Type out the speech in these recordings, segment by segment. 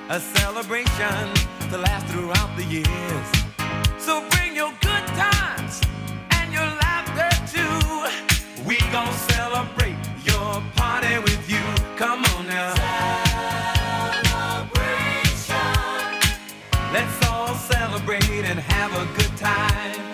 a celebration to last throughout the years. So bring your good times and your laughter too. We gon' celebrate your party with you. Come on now. Celebration. Let's all celebrate and have a good time.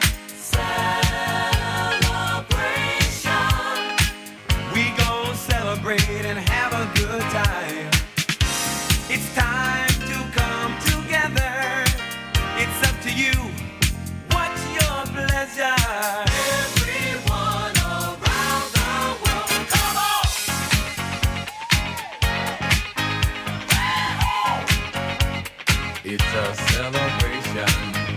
Celebration. We gon' celebrate and have a good time. It's time to come together. It's up to you. What's your pleasure? Everyone around the world, come on! It's a celebration.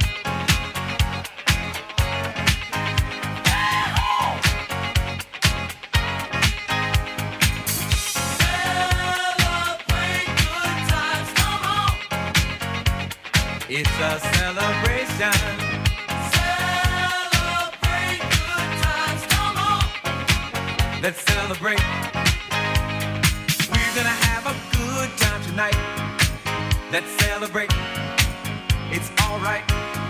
Celebrate good times, come on! It's a celebration. Celebrate good times, come on! Let's celebrate. We're gonna have a good time tonight. Let's celebrate. It's alright.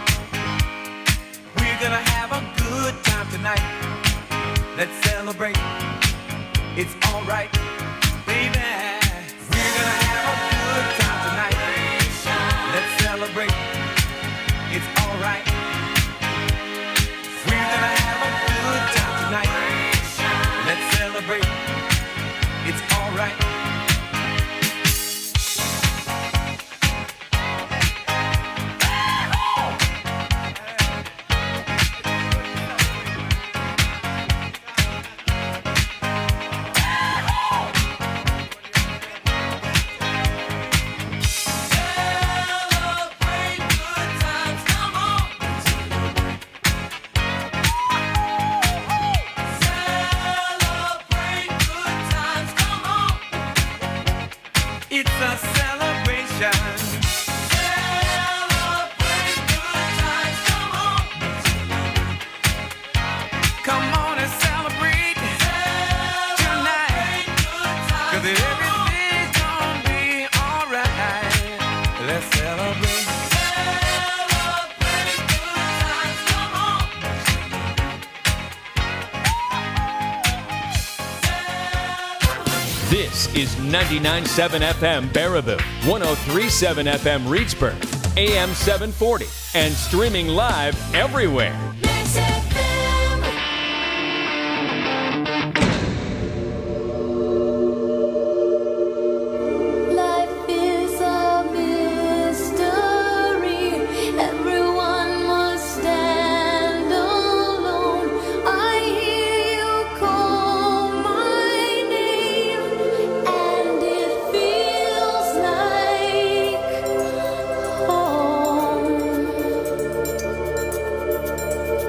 We're gonna have a good time tonight. Let's celebrate. It's alright, baby. We're gonna have a good time tonight. Let's celebrate. It's alright. We're gonna have a good time tonight. Let's celebrate. It's alright. It's a celebration. Celebrate good times, come on. Come on and celebrate tonight. 'Cause everything's gonna be alright. Let's celebrate. Celebrate good times, come on. This is 99.7 FM Baraboo, 103.7 FM Reedsburg, AM 740, and streaming live everywhere. Life is a mystery. Everyone must stand alone. I hear you call my name, and it feels like home.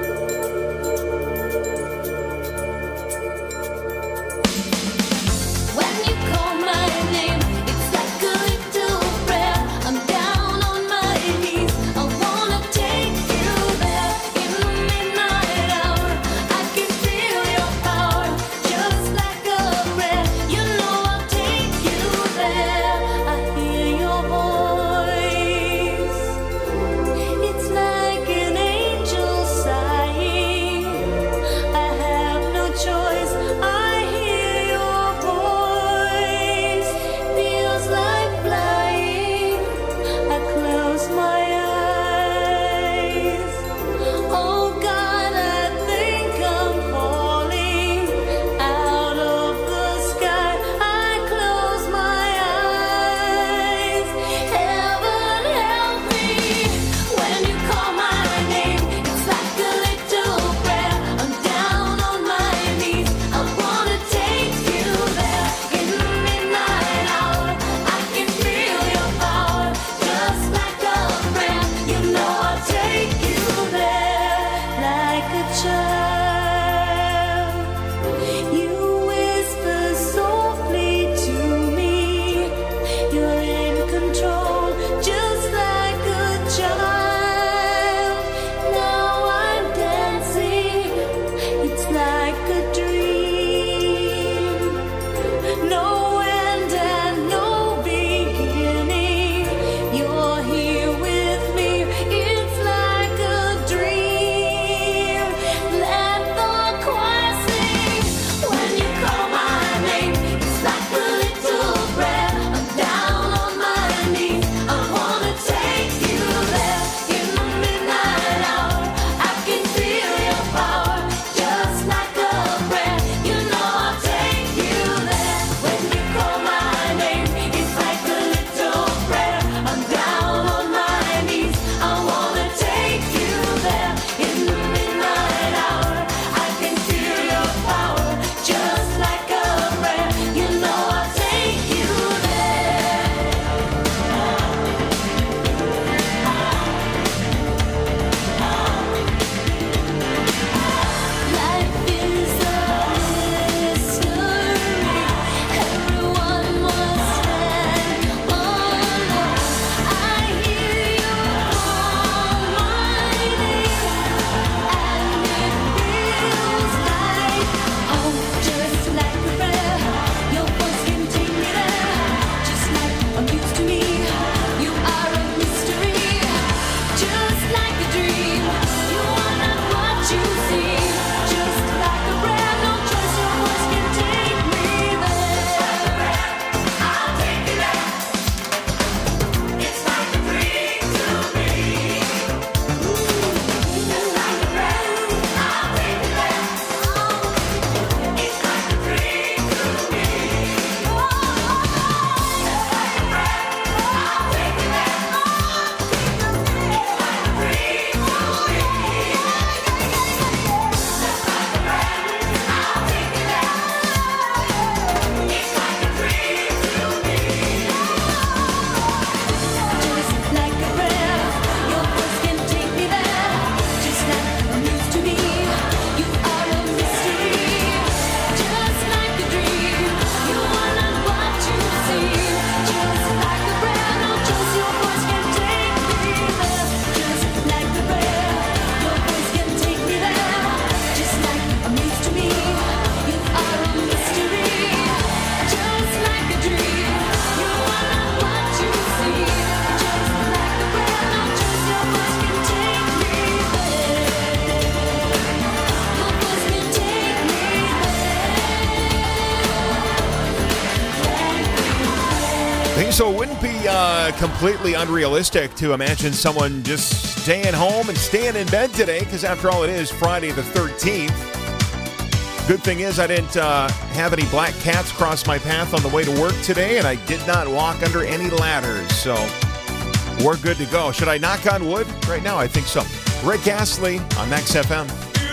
think so. It wouldn't be completely unrealistic to imagine someone just staying home and staying in bed today, because after all, it is Friday the 13th. Good thing is I didn't have any black cats cross my path on the way to work today, and I did not walk under any ladders, so we're good to go. Should I knock on wood right now? I think so. Rick Astley on Max FM.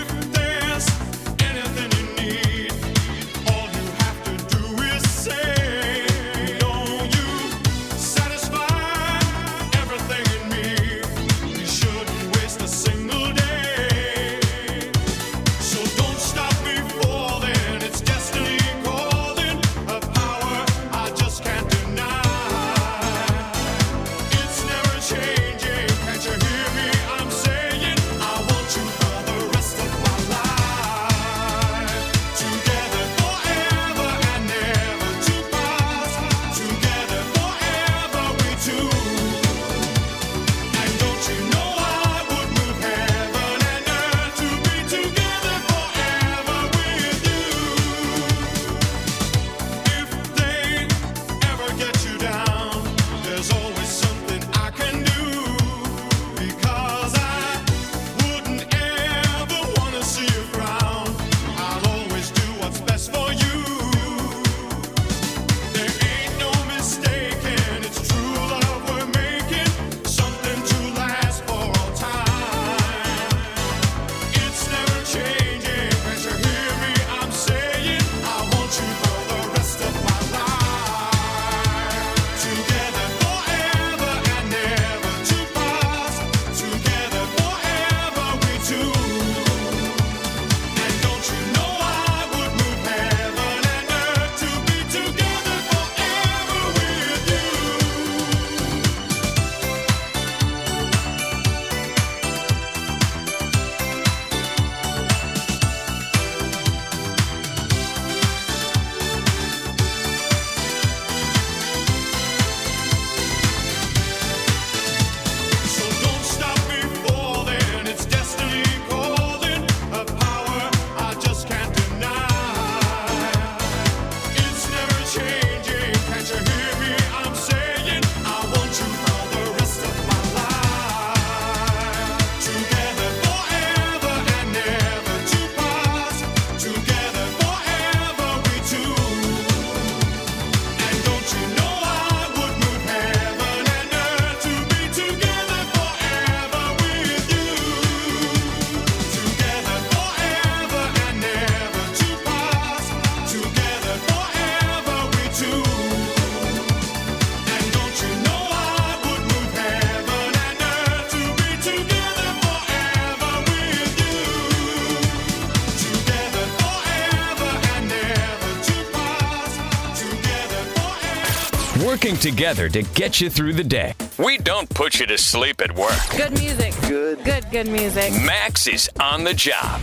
Working together to get you through the day. We don't put you to sleep at work. Good music. Good music. Max is on the job.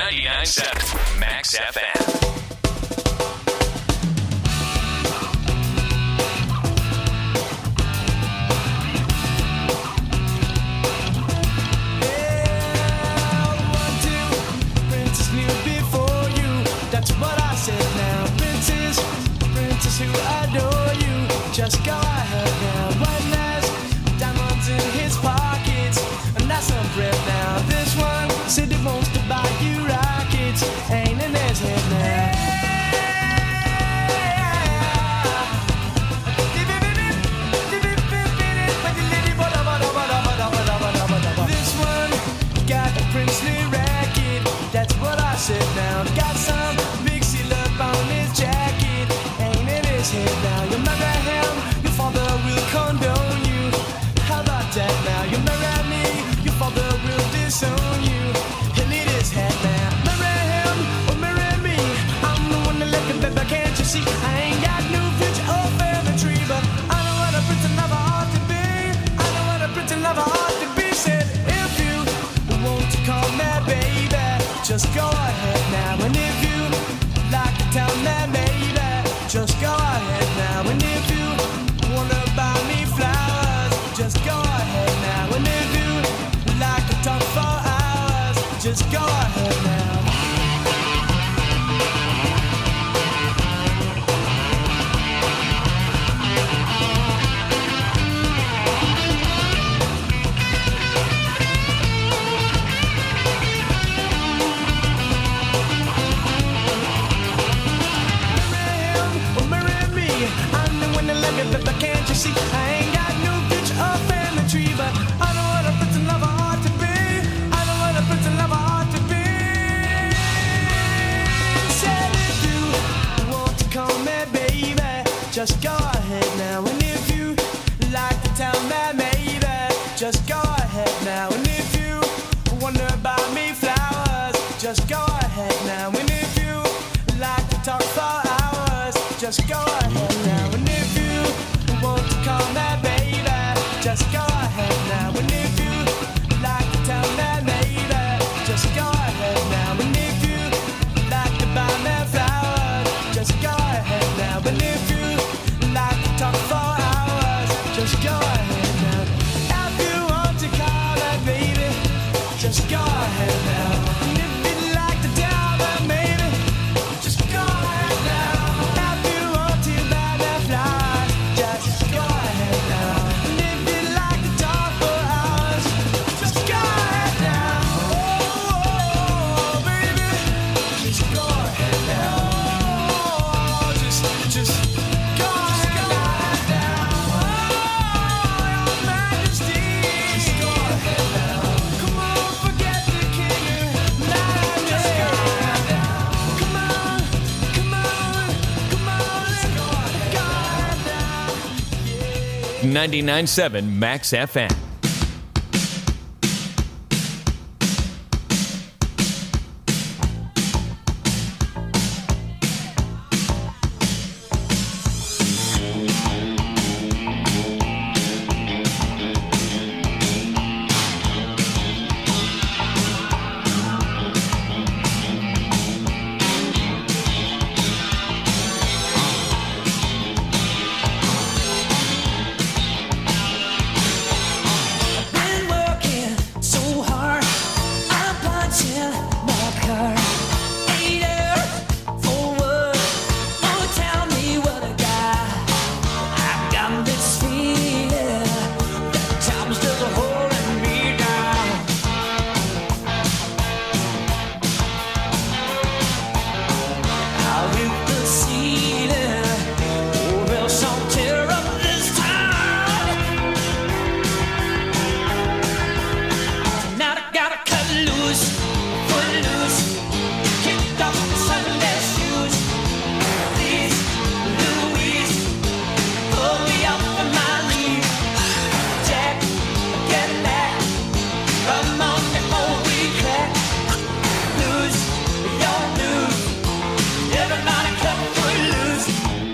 99.7 Max FM. Who adore you, just go ahead now. One has diamonds in his pockets, and that's some bread now. This one said he wants to buy you rockets, ain't in his head now. This one got a princely racket, that's what I said now. Got some big seal up on his jacket. Now you marry him, your father will come. I ain't got no future or family tree, but I know what a prince and lover ought to be. I know what a prince and lover ought to be. Said if you want to call me baby, just go ahead now. And if you like to tell me maybe, just go ahead now. And if you wonder about me flowers, just go ahead now. And if you like to talk for hours, just go ahead now. And if you want to call me baby, just go ahead now. And if you like to tell me maybe, just go ahead now. And if you like to buy me flowers, just go ahead now. And if you like to talk for hours, just go ahead now. If you want to call me baby, just go ahead now. And if you like to tell me maybe, just go ahead now. If you want to buy me flowers, just go ahead now. And if you like to talk for hours, just go ahead now. Oh, baby, just go ahead now. Oh, just go ahead now. Oh, Your Majesty, just go ahead now. Come on, forget the king. Just go ahead now. Come on, come on, come on, let's go ahead now. 99.7 Max FM. Been working so hard, I'm punching my card. 8 hours for what? Oh, tell me what I got. I've got this feeling that time's just holding me down. I'll hit the ceiling, or else I'll tear up this town. Tonight I gotta cut loose, put loose, kick off the Sunday shoes. Please, Louise, pull me up on my knees. Jack, get back, come on before we crack. Lose, your news, everybody cut foot loose.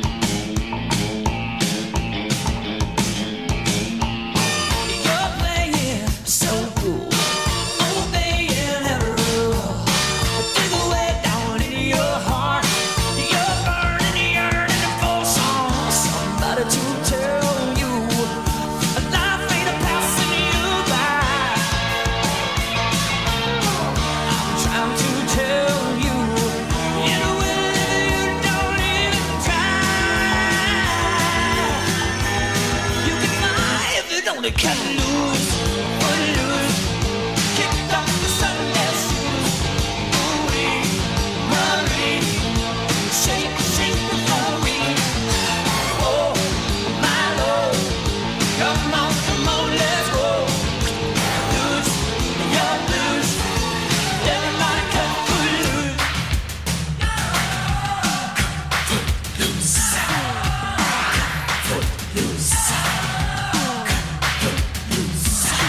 You're playing so cool, obeying every rule. Dig away down in your heart, you're burning, yearning for somebody to tell you life ain't a passing you by. I'm trying to tell you in a way you don't even try. You can fly if you don't cut loose, put loose, kick off the Sunday shoes. Ooh-wee, Marie, shake, shake before we. Oh, my Lord, come on, let's go. Loose, your blues, everybody cut foot loose. Foot loose.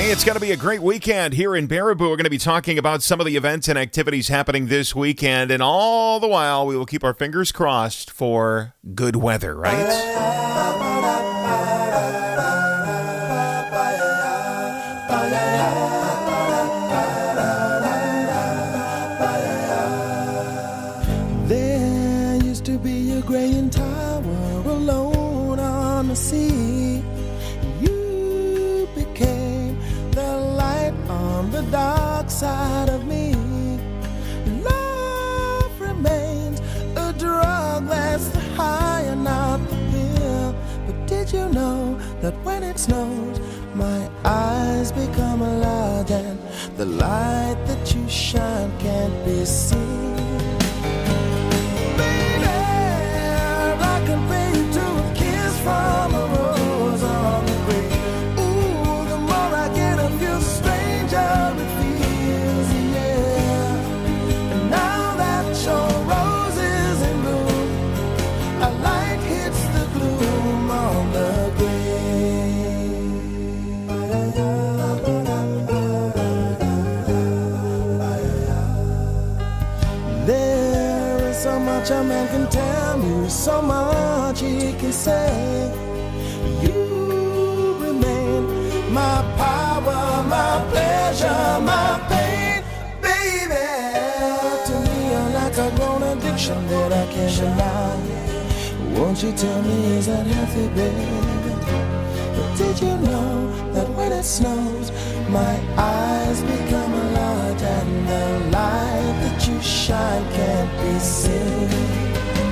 Hey, it's going to be a great weekend here in Baraboo. We're going to be talking about some of the events and activities happening this weekend, and all the while, we will keep our fingers crossed for good weather, right? There used to be a graying tower alone on the sea. You became the light on the dark side of me. Love remains a drug that's the high and not the pill. But did you know that when it snows, my eyes become large and the light that you shine can't be seen? From a rose on the grave. Ooh, the more I get of you, the stranger it feels, yeah. And now that your rose is in bloom, a light hits the gloom on the grave. There is so much a man can tell me, so much he can say. You remain my power, my pleasure, my pain, baby. To me, you're like a grown addiction that I can't deny. Won't you tell me, is that healthy, baby? But did you know that when it snows, my eyes become large and the light that you shine can't be seen?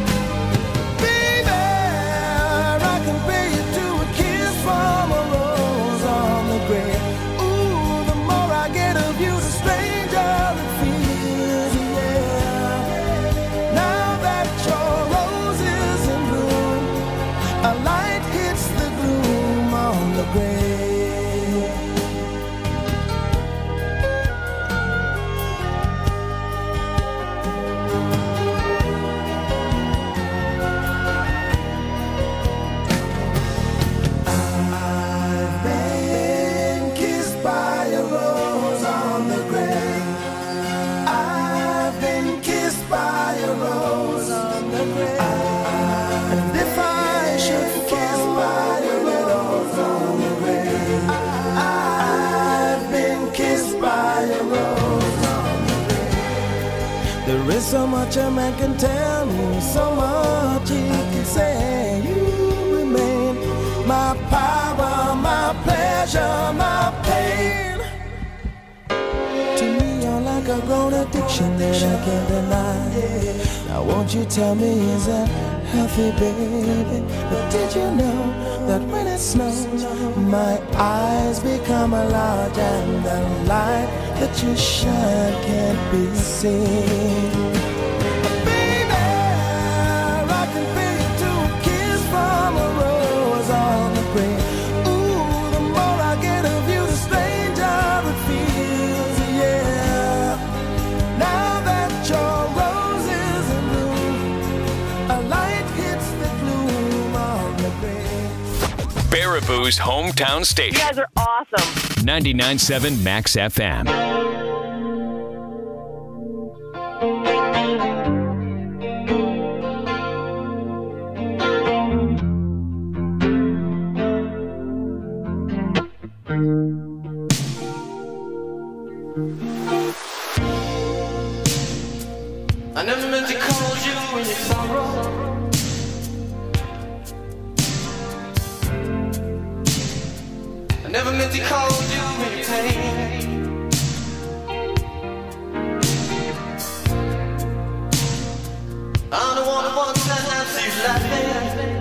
From a rose on the grave. Ooh, the more I get of you, the stranger it feels, yeah. Now that your rose is in bloom, a light hits the gloom on the grave. There is so much a man can tell me, so much he can say. You remain my power, my pleasure, my pain. To me, you're like a grown addiction that I can't deny. Now won't you tell me, is that healthy, baby? But did you know that when it snows, my eyes become large and the light that you shine can't be seen? Baby, I can pay you to a kiss from a rose on the grave. Ooh, the more I get of you, the stranger it feels, yeah. Now that your rose is in bloom, a light hits the gloom on the grave. Baraboo's hometown station. You guys are awesome. 99.7 Max FM. I never meant to call you in your sorrow. I never meant to call you in your pain. I'm the one who wants to have you laughing.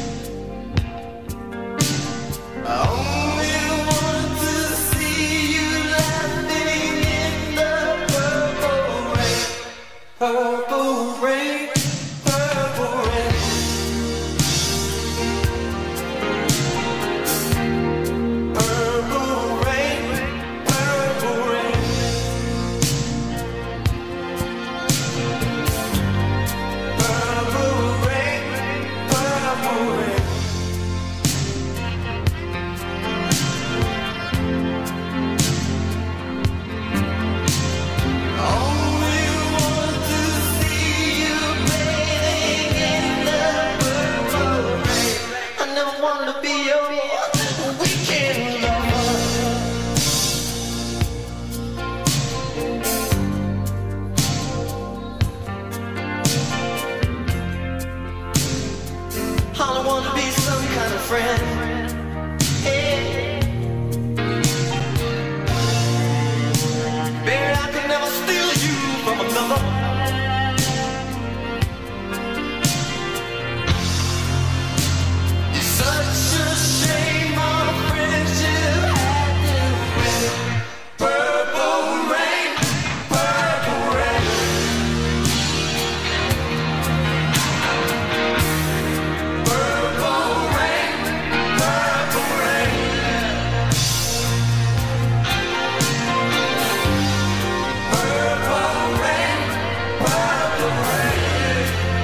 I only want to see you laughing in the purple rain. Purple rain, purple rain. Purple rain, purple rain. Purple rain, purple rain. wanna be some kind of friend. Hey. Baby, I can never steal you from another. It's such a shame our friendship had to end. Purple rain, purple rain. Purple rain, purple rain. Purple rain, purple rain.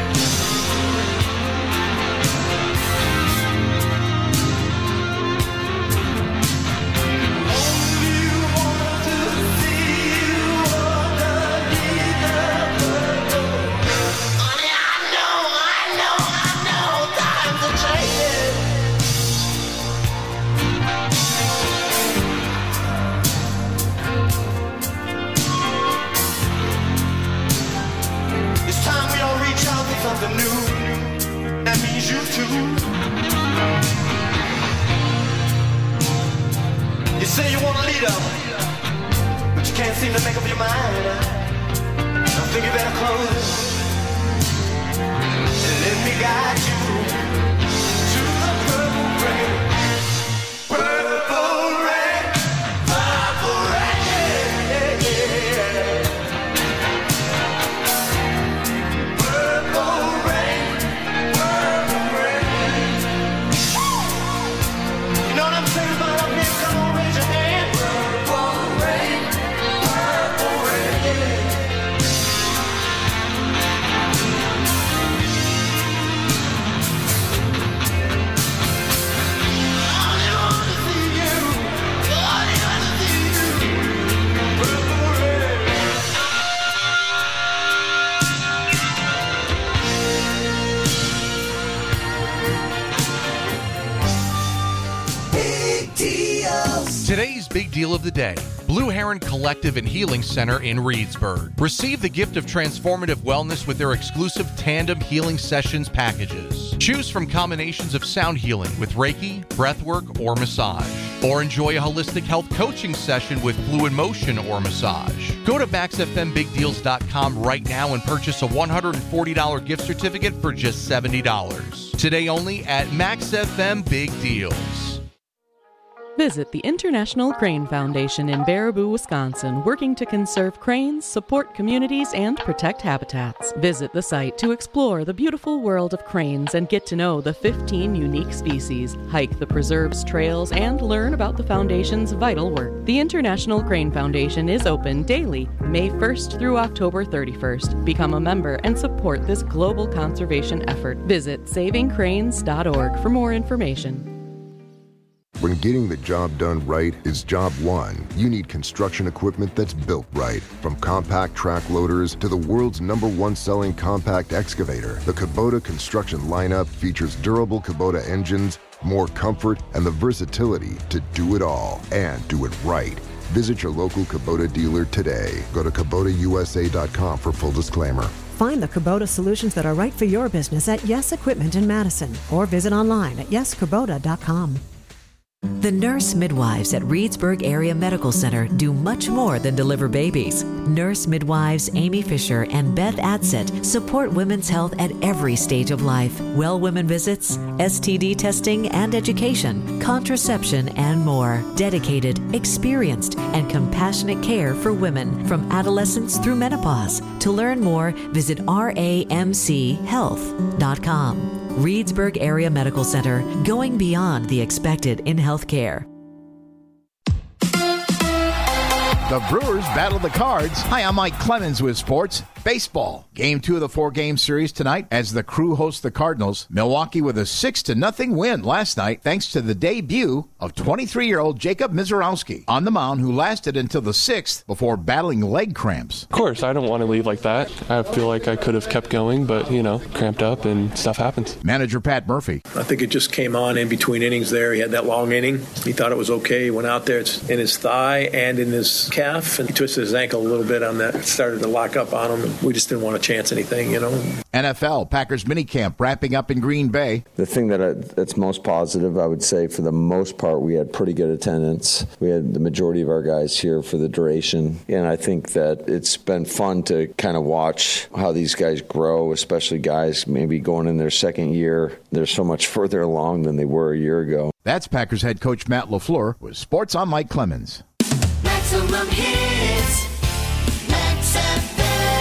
Only want to see you underneath the purple. Honey, I know, times are changing. It's time we all reach out for something new. That means you too. You say you want a leader, but you can't seem to make up your mind. I think you better close and let me guide you to the purple rain. Purple rain, purple rain. Purple rain, purple rain. You know what I'm saying about up here? Come on, raise your hand. Purple rain, purple rain. I only wanna see you. I only wanna see you. Purple rain. Big deals. Today's big deal of the day. Blue Heron Collective and Healing Center in Reedsburg. Receive the gift of transformative wellness with their exclusive Tandem Healing Sessions packages. Choose from combinations of sound healing with Reiki, breathwork, or massage. Or enjoy a holistic health coaching session with fluid motion or massage. Go to MaxFMBigDeals.com right now and purchase a $140 gift certificate for just $70. Today only at Max FM Big Deals. Visit the International Crane Foundation in Baraboo, Wisconsin, working to conserve cranes, support communities, and protect habitats. Visit the site to explore the beautiful world of cranes and get to know the 15 unique species, hike the preserve's trails, and learn about the foundation's vital work. The International Crane Foundation is open daily, May 1st through October 31st. Become a member and support this global conservation effort. Visit savingcranes.org for more information. When getting the job done right is job one, you need construction equipment that's built right. From compact track loaders to the world's #1 selling compact excavator, the Kubota construction lineup features durable Kubota engines, more comfort, and the versatility to do it all and do it right. Visit your local Kubota dealer today. Go to KubotaUSA.com for full disclaimer. Find the Kubota solutions that are right for your business at Yes Equipment in Madison or visit online at yeskubota.com. The nurse midwives at Reedsburg Area Medical Center do much more than deliver babies. Nurse midwives Amy Fisher and Beth Adset support women's health at every stage of life. Well women visits, STD testing and education, contraception, and more. Dedicated, experienced, and compassionate care for women from adolescence through menopause. To learn more, visit ramchealth.com. Reedsburg Area Medical Center, going beyond the expected in healthcare. The Brewers battle the Cards. Hi, I'm Mike Clemens with sports. Baseball. Game 2 of the 4-game series tonight as the Crew hosts the Cardinals. Milwaukee with a 6-0 win last night thanks to the debut of 23-year-old Jacob Mizorowski on the mound, who lasted until the 6th before battling leg cramps. Of course, I don't want to leave like that. I feel like I could have kept going, but, cramped up and stuff happens. Manager Pat Murphy. I think it just came on in between innings there. He had that long inning. He thought it was okay. He went out there. It's in his thigh and in his calf, and he twisted his ankle a little bit on that. It started to lock up on him. we just didn't want to chance anything, NFL, Packers minicamp wrapping up in Green Bay. The thing that's most positive, I would say, for the most part, we had pretty good attendance. We had the majority of our guys here for the duration. And I think that it's been fun to kind of watch how these guys grow, especially guys maybe going in their second year. They're so much further along than they were a year ago. That's Packers head coach Matt LaFleur with Sports. I'm Mike Clemens. Maximum hits. Max FM.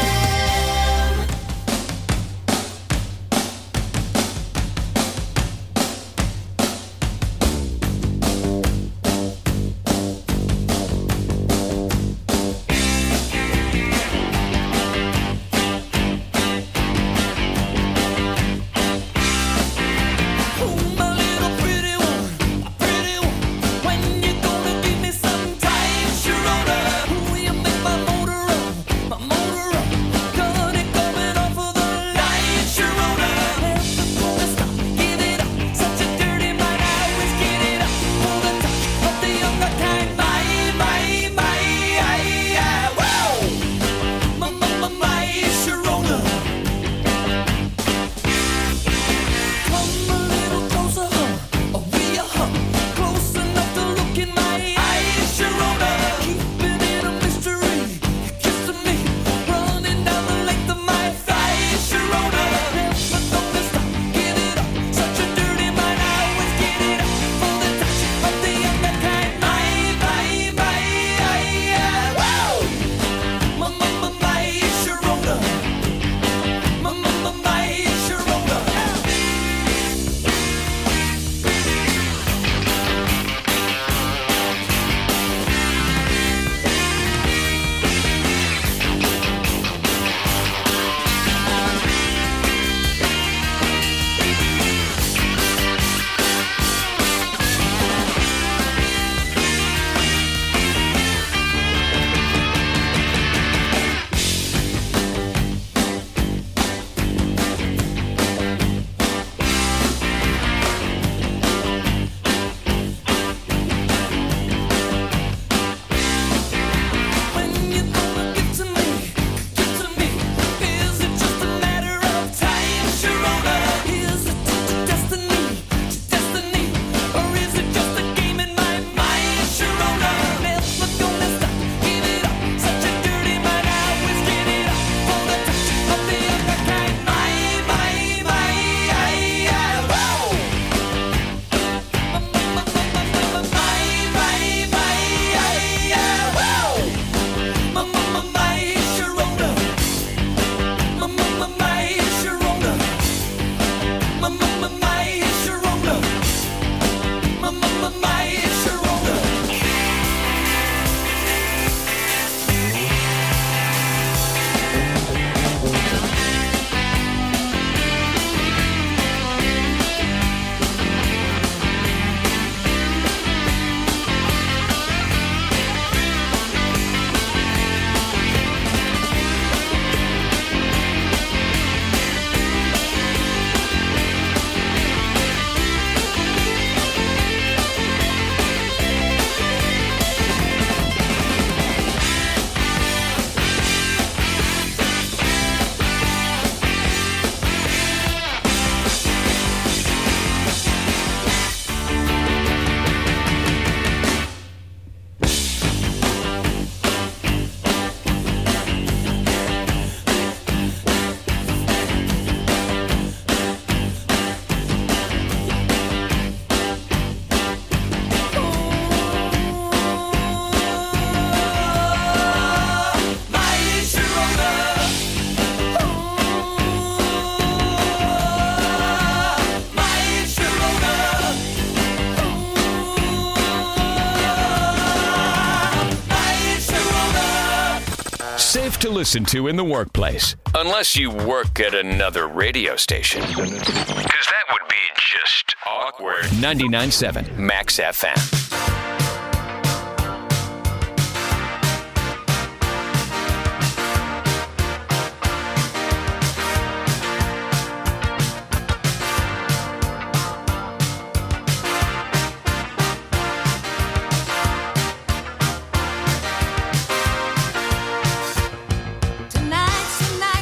Safe to listen to in the workplace, unless you work at another radio station. Because that would be just awkward. 99.7 Max FM. Tonight's the night.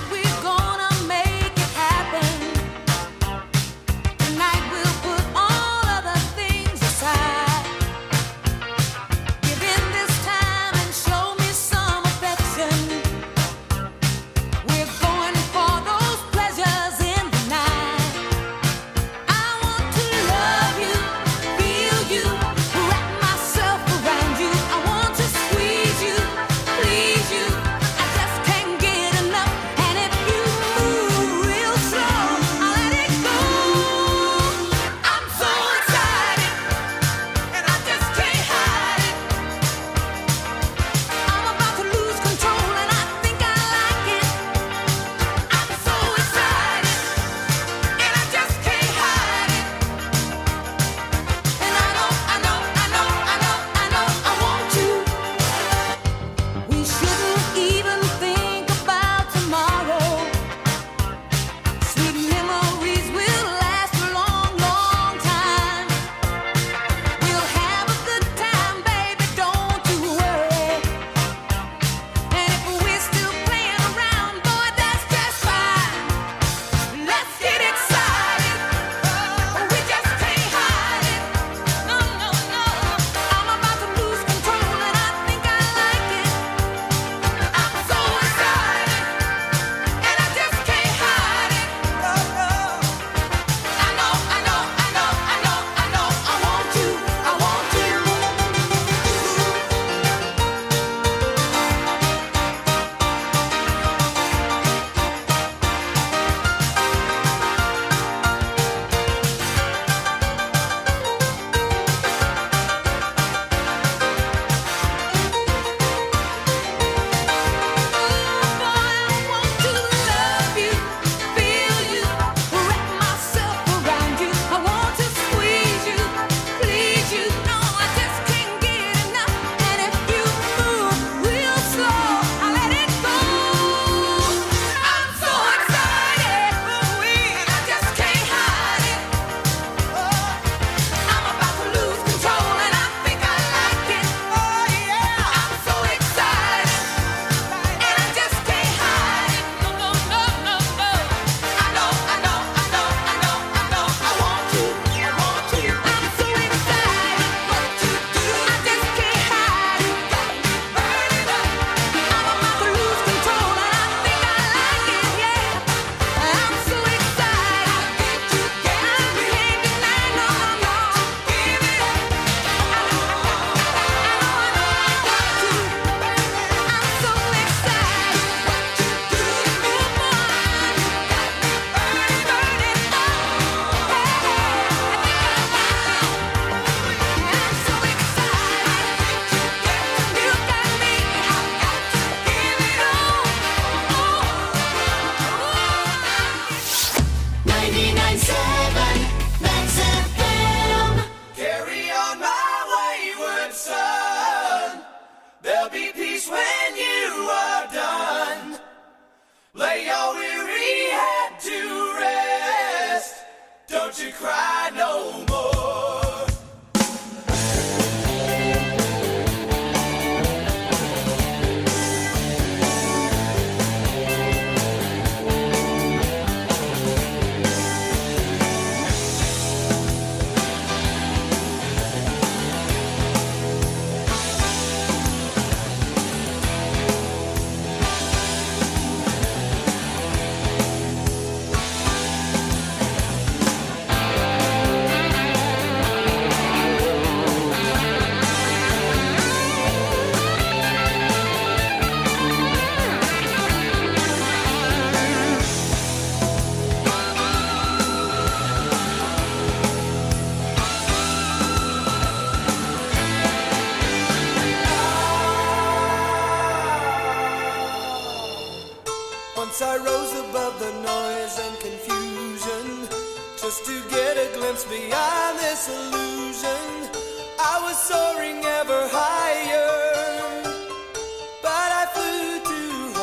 of the noise and confusion, just to get a glimpse beyond this illusion. I was soaring ever higher, but I flew too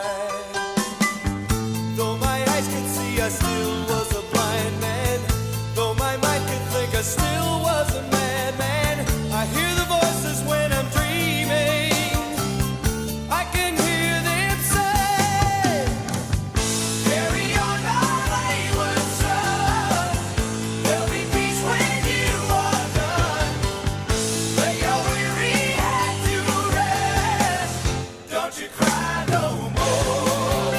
high. Though my eyes could see, I still was a blind man. Though my mind could think, I still was a madman. I hear the voices when I'm dreaming. I can hear them say, carry on my wayward son. There'll be peace when you are done. Lay your weary head to rest. Don't you cry no more.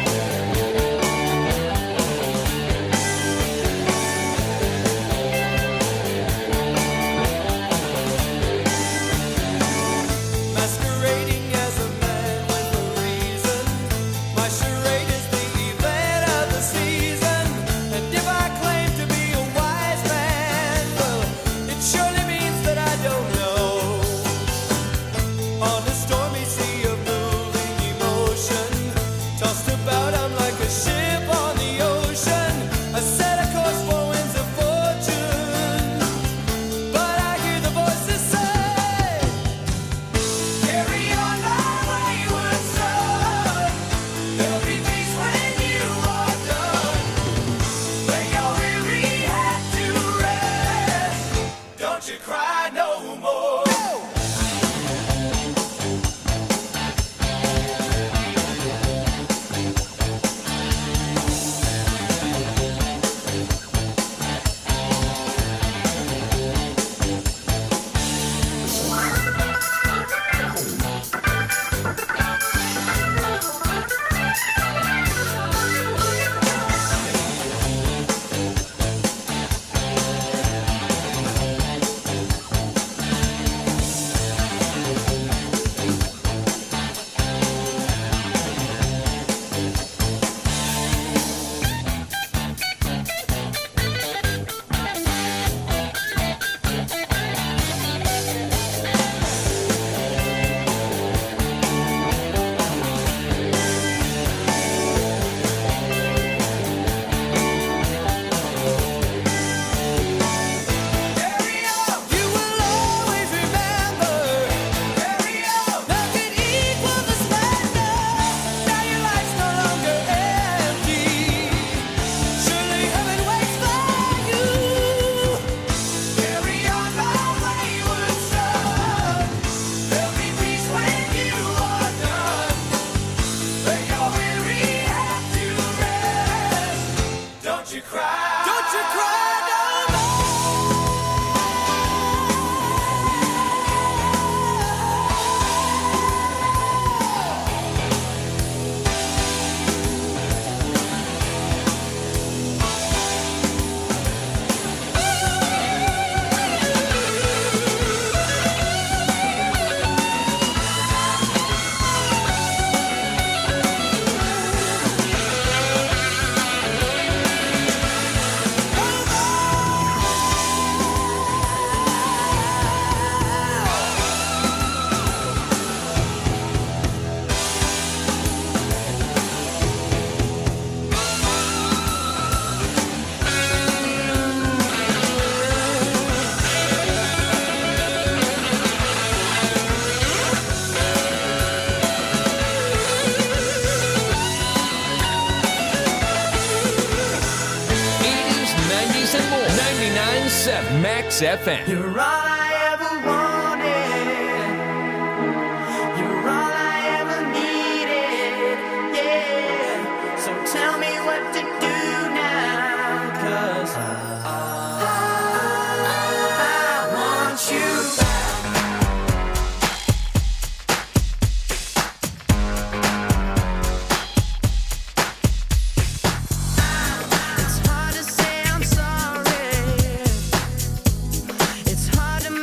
Masquerading as a man with a reason. My charade is the event of the season. And if I claim to be a wise man, well, it surely means that I don't know. On a stormy sea of moving emotion, tossed about I'm like a ship on the ocean. I set a course for winds of fortune, but I hear the voices say, carry on my wayward son. There'll be peace when you are done. Lay your weary head to rest. Don't you cry no more. You will always remember, carry on. Nothing equals the splendor. Now your life's no longer empty. Surely heaven waits for you. Carry on, my wayward son. There'll be peace when you are done. Lay your weary head to rest. Don't you cry. Don't you cry no more. and more. 99.7 Max FM. You're all I ever wanted. You're all I ever needed. Yeah. So tell me what to do now. 'Cause I want you back. It's hard to say I'm sorry. It's hard to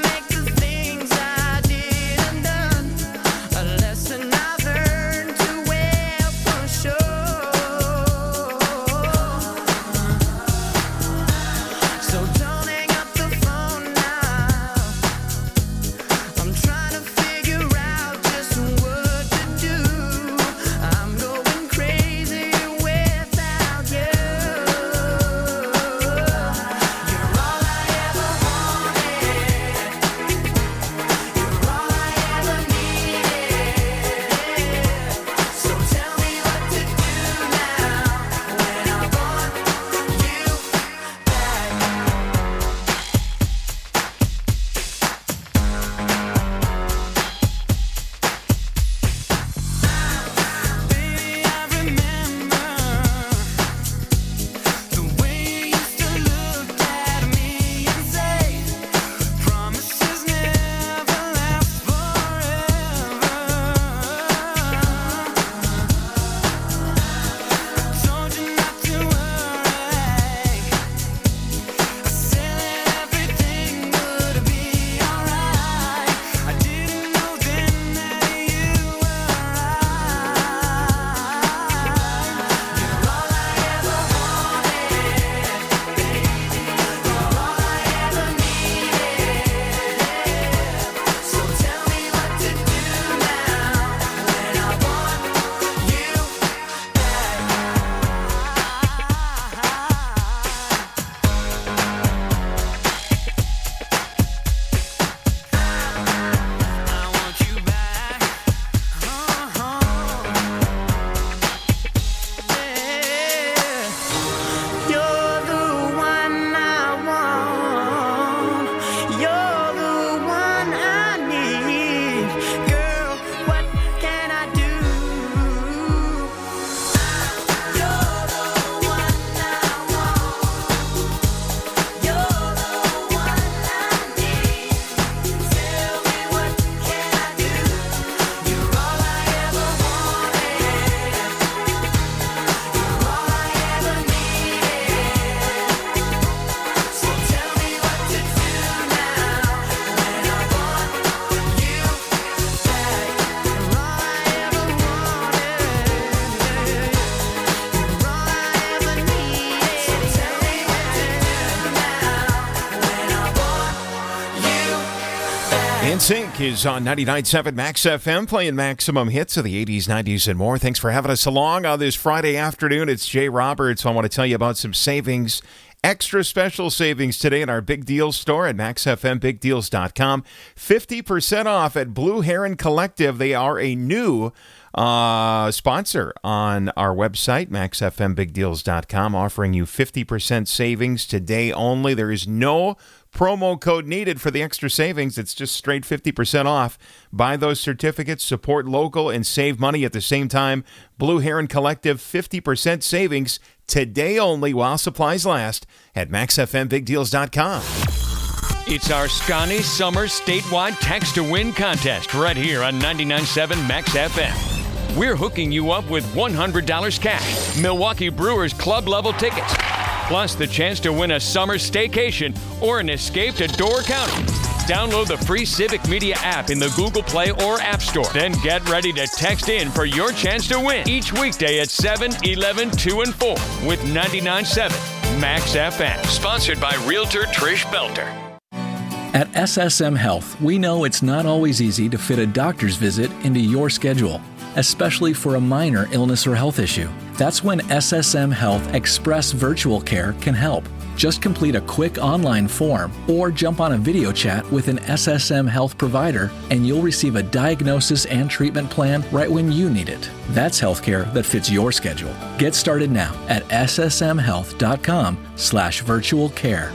NSYNC is on 99.7 Max FM, playing maximum hits of the 80s, 90s, and more. Thanks for having us along on this Friday afternoon. It's Jay Roberts. I want to tell you about some savings, extra special savings today in our Big Deals store at maxfmbigdeals.com. 50% off at Blue Heron Collective. They are a new sponsor on our website, maxfmbigdeals.com, offering you 50% savings today only. There is no promo code needed for the extra savings. It's just straight 50% off. Buy those certificates, support local, and save money at the same time. Blue Heron Collective, 50% savings today only while supplies last at maxfmbigdeals.com. It's our Scotty Summer statewide Text to Win contest right here on 99.7 Max FM. We're hooking you up with $100 cash, Milwaukee Brewers club level tickets, plus the chance to win a summer staycation or an escape to Door County. Download the free Civic Media app in the Google Play or App Store. Then get ready to text in for your chance to win each weekday at 7, 11, 2, and 4 with 99.7 Max FM. Sponsored by Realtor Trish Belter. At SSM Health, we know it's not always easy to fit a doctor's visit into your schedule, especially for a minor illness or health issue. That's when SSM Health Express Virtual Care can help. Just complete a quick online form or jump on a video chat with an SSM Health provider and you'll receive a diagnosis and treatment plan right when you need it. That's healthcare that fits your schedule. Get started now at ssmhealth.com/virtual care.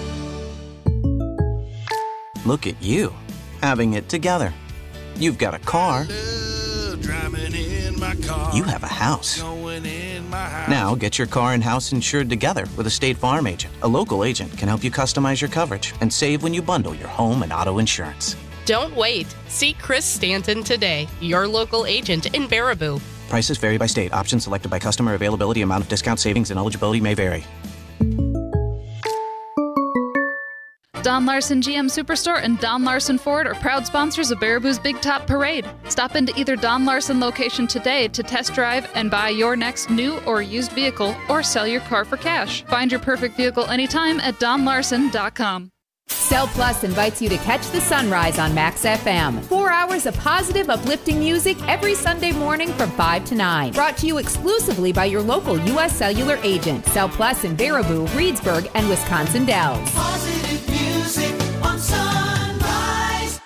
Look at you, having it together. You've got a car. You have a house. Now get your car and house insured together with a State Farm agent. A local agent can help you customize your coverage and save when you bundle your home and auto insurance. Don't wait. See Chris Stanton today, your local agent in Baraboo. Prices vary by state. Options selected by customer. Availability, amount of discount, savings, and eligibility may vary. Don Larson GM Superstore and Don Larson Ford are proud sponsors of Baraboo's Big Top Parade. Stop into either Don Larson location today to test drive and buy your next new or used vehicle or sell your car for cash. Find your perfect vehicle anytime at donlarson.com. Cell Plus invites you to catch the sunrise on Max FM. 4 hours of positive, uplifting music every Sunday morning from 5 to 9. Brought to you exclusively by your local U.S. Cellular agent. Cell Plus in Baraboo, Reedsburg, and Wisconsin Dells. Positive music on Sunrise.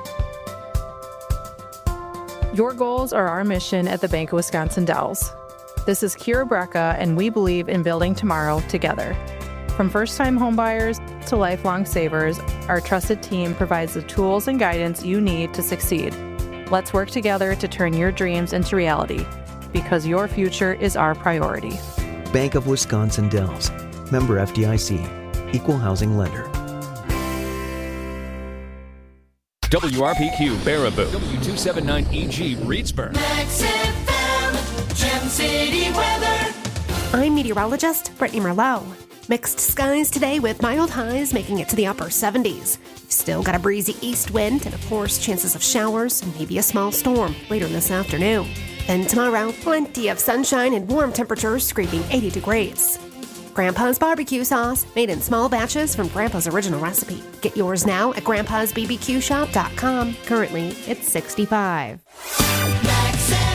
Your goals are our mission at the Bank of Wisconsin Dells. This is Kira Brecka, and we believe in building tomorrow together. From first-time homebuyers to lifelong savers, our trusted team provides the tools and guidance you need to succeed. Let's work together to turn your dreams into reality, because your future is our priority. Bank of Wisconsin Dells. Member FDIC. Equal housing lender. WRPQ Baraboo. W279EG Reedsburg. Max FM, Gem City weather. I'm meteorologist Brittany Merlot. Mixed skies today with mild highs making it to the upper 70s. Still got a breezy east wind and, of course, chances of showers and maybe a small storm later this afternoon. Then tomorrow, plenty of sunshine and warm temperatures scraping 80 degrees. Grandpa's barbecue sauce, made in small batches from Grandpa's original recipe. Get yours now at grandpa'sbbqshop.com. Currently, it's $65. Max FM.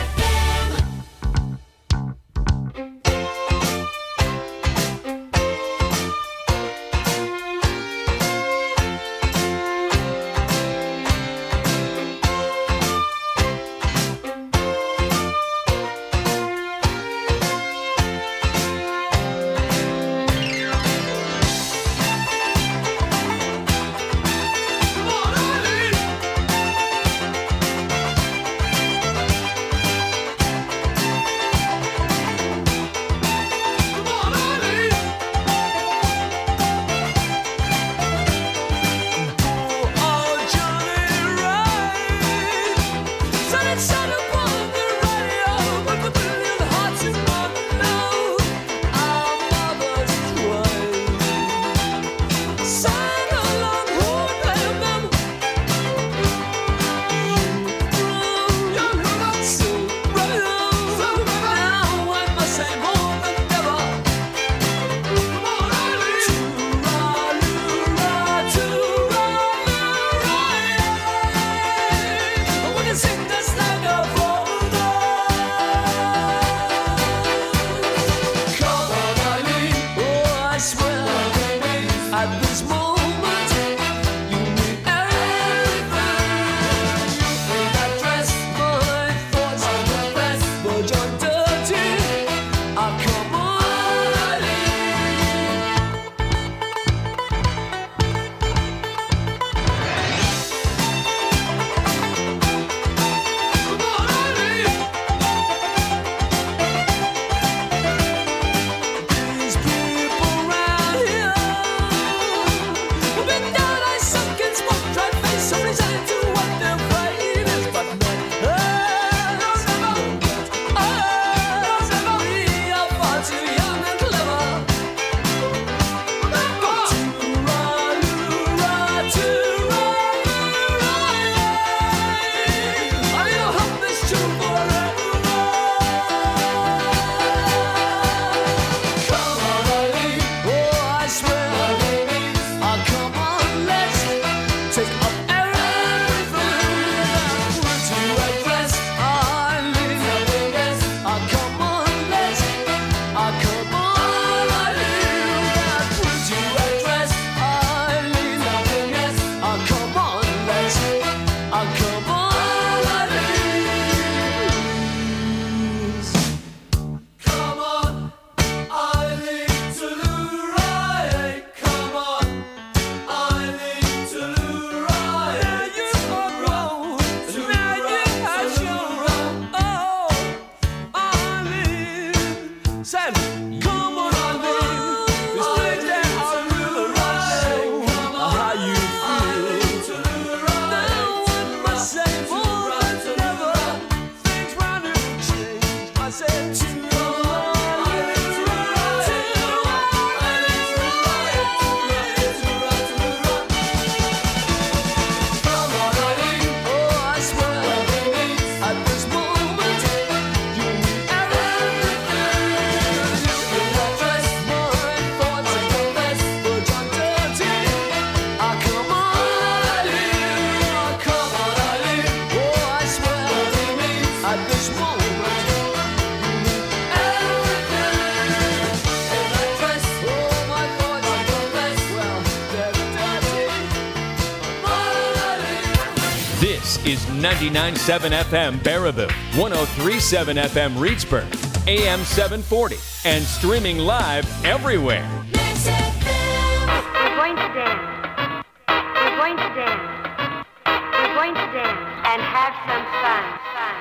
is 99.7 FM Baraboo, 103.7 FM Reedsburg, AM 740, and streaming live everywhere. We're going to dance. We're going to dance. We're going to dance and have some fun.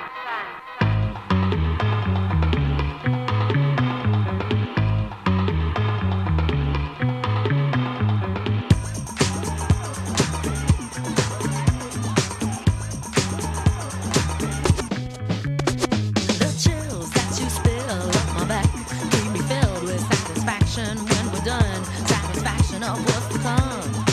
The chills that you spill up my back keep me filled with satisfaction when we're done. Satisfaction of what's to come.